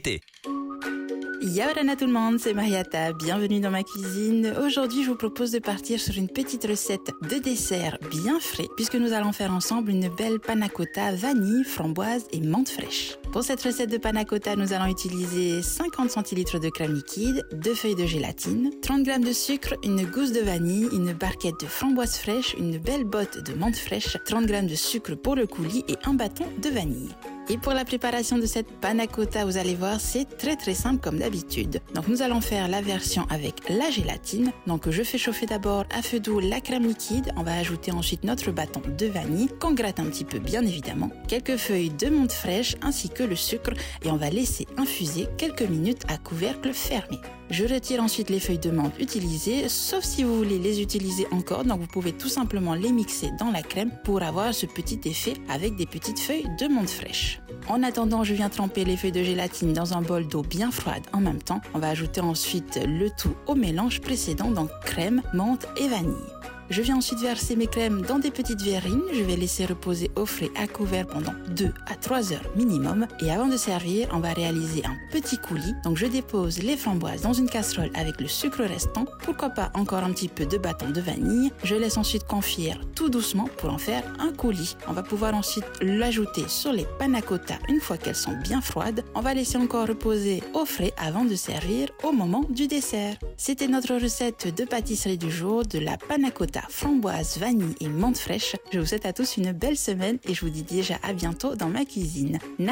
d'été. Yaorana tout le monde, c'est Mariata, bienvenue dans ma cuisine. Aujourd'hui, je vous propose de partir sur une petite recette de dessert bien frais, puisque nous allons faire ensemble une belle panna cotta vanille, framboise et menthe fraîche. Pour cette recette de panna cotta, nous allons utiliser 50 centilitres de crème liquide, 2 feuilles de gélatine, 30 g de sucre, une gousse de vanille, une barquette de framboise fraîche, une belle botte de menthe fraîche, 30 g de sucre pour le coulis et un bâton de vanille. Et pour la préparation de cette panna cotta, vous allez voir, c'est très simple comme d'habitude. Donc nous allons faire la version avec la gélatine. Donc je fais chauffer d'abord à feu doux la crème liquide. On va ajouter ensuite notre bâton de vanille, qu'on gratte un petit peu bien évidemment. Quelques feuilles de menthe fraîche ainsi que le sucre. Et on va laisser infuser quelques minutes à couvercle fermé. Je retire ensuite les feuilles de menthe utilisées, sauf si vous voulez les utiliser encore. Donc vous pouvez tout simplement les mixer dans la crème pour avoir ce petit effet avec des petites feuilles de menthe fraîche. En attendant, je viens tremper les feuilles de gélatine dans un bol d'eau bien froide en même temps. On va ajouter ensuite le tout au mélange précédent, donc crème, menthe et vanille. Je viens ensuite verser mes crèmes dans des petites verrines. Je vais laisser reposer au frais à couvert pendant 2 à 3 heures minimum. Et avant de servir, on va réaliser un petit coulis. Donc je dépose les framboises dans une casserole avec le sucre restant. Pourquoi pas encore un petit peu de bâton de vanille. Je laisse ensuite confire tout doucement pour en faire un coulis. On va pouvoir ensuite l'ajouter sur les panna cotta une fois qu'elles sont bien froides. On va laisser encore reposer au frais avant de servir au moment du dessert. C'était notre recette de pâtisserie du jour de la panna cotta framboise, vanille et menthe fraîche. Je vous souhaite à tous une belle semaine et je vous dis déjà à bientôt dans ma cuisine.